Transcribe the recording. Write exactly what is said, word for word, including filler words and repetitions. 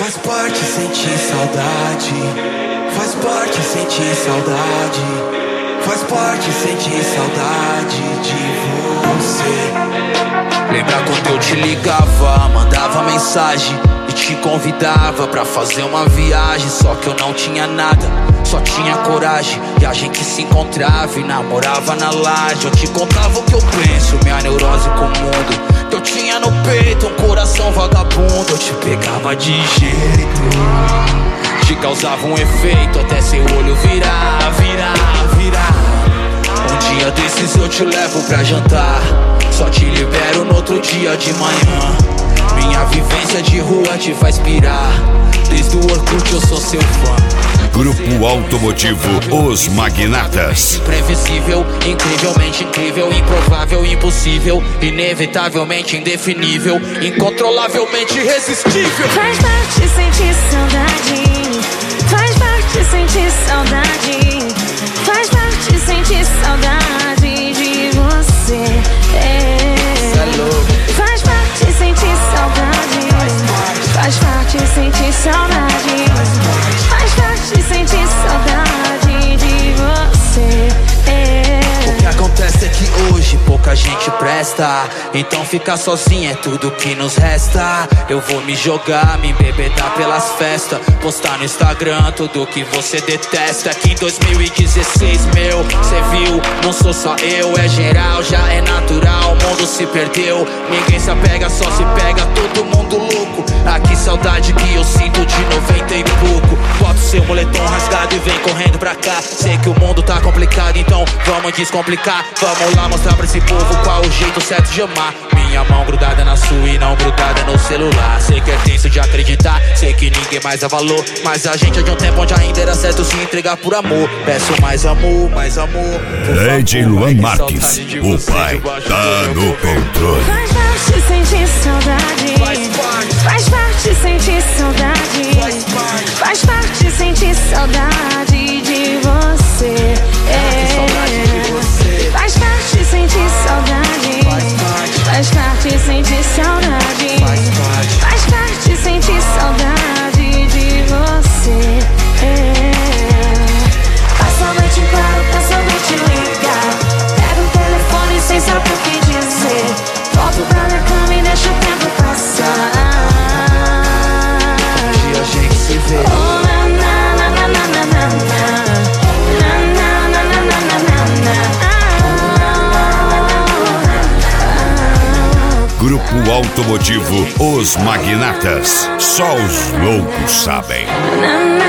Faz parte sentir saudade, faz parte sentir saudade, faz parte sentir saudade de você. Lembra quando eu te ligava, mandava mensagem e te convidava pra fazer uma viagem? Só que eu não tinha nada, só tinha coragem. E a gente se encontrava e namorava na laje. Eu te contava o que eu penso, minha neurose com o mundo. Que eu tinha no peito um coração vagabundo. Eu te pegava de jeito, te causava um efeito até seu olho virar, virar, virar. Um dia desses eu te levo pra jantar, só te libero no outro dia de manhã. Minha vivência de rua te faz pirar, desde o Orkut eu sou seu fã. Grupo Automotivo Os Magnatas. Imprevisível, incrivelmente incrível, improvável, impossível, inevitavelmente indefinível, incontrolavelmente irresistível. Faz parte sentir saudade, faz parte sentir saudade, faz parte sentir saudade de você. É. É louco. Faz parte sentir saudade, faz parte sentir saudade, faz parte sentir saudade de você. É. O que acontece é que hoje pouca gente presta, então ficar sozinha é tudo que nos resta. Eu vou me jogar, me embebedar pelas festas, postar no Instagram tudo que você detesta. Que em dois mil e dezesseis, meu, cê viu, não sou só eu, é geral, já é natural, o mundo se perdeu. Ninguém se apega, só se pega, todo mundo louco. Aqui saudade que eu sinto de noventa e pouco. Bota o seu moletom rasgado e vem correndo pra cá. Sei que o mundo tá complicado, então vamos descomplicar. Vamos lá mostrar pra esse povo qual o jeito certo de amar. Minha mão grudada na sua e não grudada no celular. Sei que é tenso de acreditar, sei que ninguém mais dá valor, mas a gente é de um tempo onde ainda era certo se entregar por amor. Peço mais amor, mais amor. D J Luan Marques, o pai tá no controle. Faz parte sentir saudade, faz parte sentir saudade, faz parte sentir saudade de você. É. Faz parte sentir saudade, faz parte sentir saudade, faz parte sentir saudade de você. É. Passa a noite claro, passa a noite ligar, pega o telefone sem saber o que dizer, volto pra minha cama e deixa o tempo passar. Um dia a gente se vê. Oh, na, na, na, na, na, na, na, na. Grupo Automotivo Os Magnatas. Só os loucos sabem. Na, na.